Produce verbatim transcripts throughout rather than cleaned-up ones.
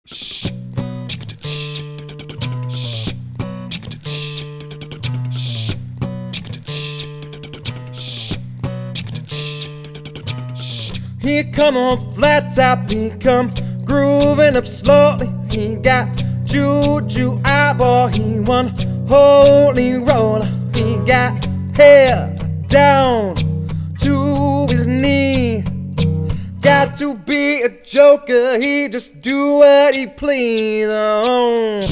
He come on flat top, he come grooving up slowly. He got juju eyeball, he one holy roller. He got hair down to his knee. Got to be a joker, he just do what he please. Oh.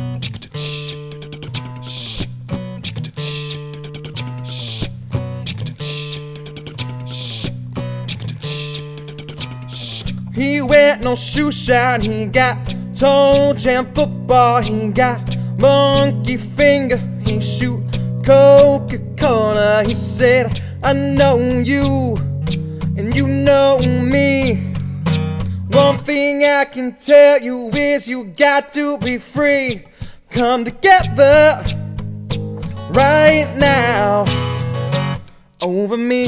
He wear no shoe shine, he got toe jam football, he got monkey finger, he shoot Coca-Cola. He said, I know you, and you know me. One thing I can tell you is you got to be free. Come together right now over me.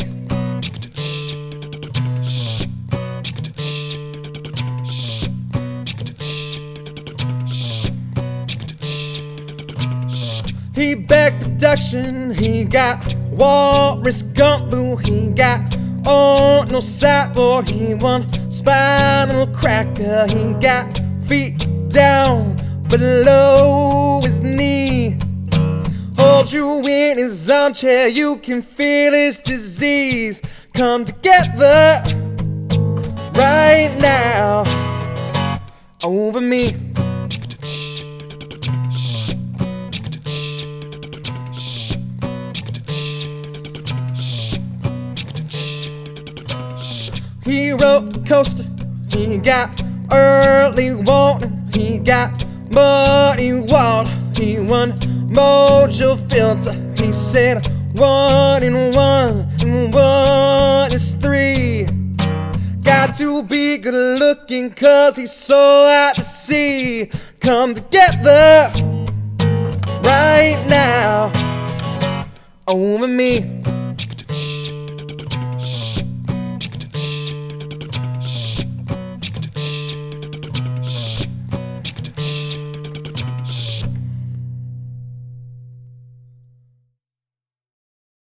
He back production, he got Walrus Gumbo, he got on no sideboard, he won spinal cracker, he got feet down below his knee. Hold you in his armchair, you can feel his disease. Come together right now over me. He wrote the coaster, he got early warning, he got muddy water, he won Mojo filter. He said one and one and one is three. Got to be good looking cause he's so out to sea. Come together right now over me.